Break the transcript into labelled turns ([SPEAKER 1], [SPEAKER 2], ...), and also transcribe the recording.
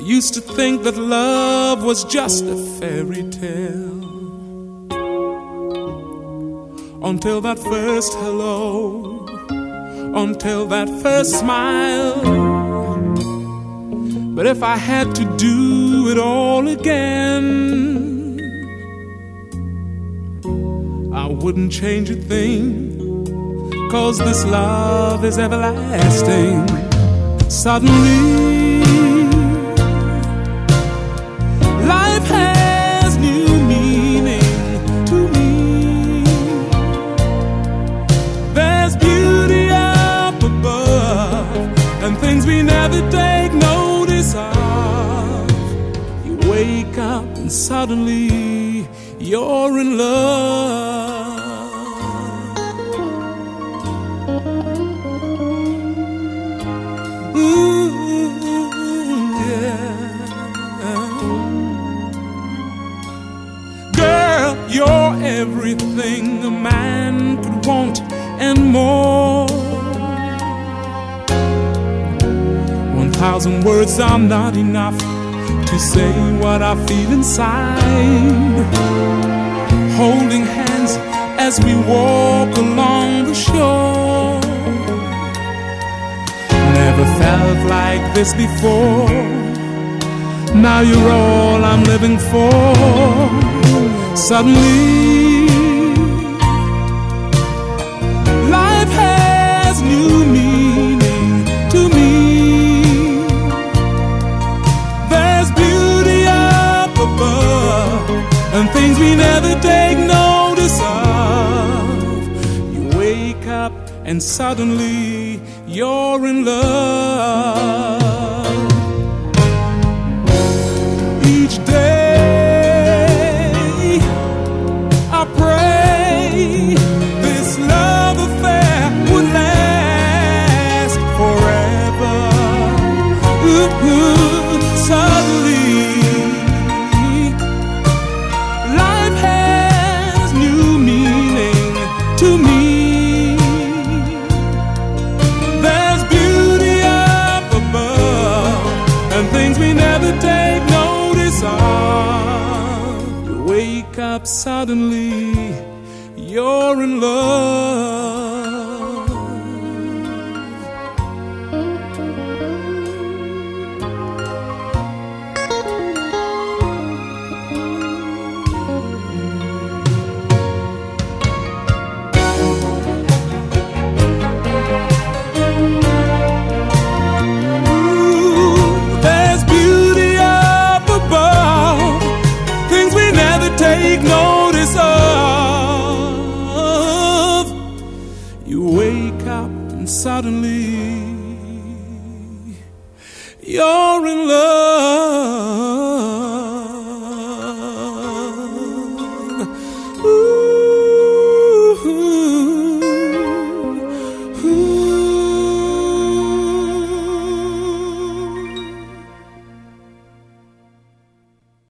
[SPEAKER 1] used to think that love was just a fairy tale, until that first hello, until that first smile. But if I had to do it all again, I wouldn't change a thing, 'cause this love is everlasting. Suddenly life has new meaning to me. There's beauty up above and things we never take notice of. You wake up and suddenly you're in love. You're everything a man could want and more. 1,000 words are not enough to say what I feel inside. Holding hands as we walk along the shore. Never felt like this before. Now you're all I'm living for. Suddenly life has new meaning to me. There's beauty up above and things we never take notice of. You wake up and suddenly you're in love. Each day this love affair would last forever. Suddenly life has new meaning to me. There's beauty up above and things we never take notice of. You wake up suddenly, you're in love. There's beauty up above, things we never take notice of. You wake up and suddenly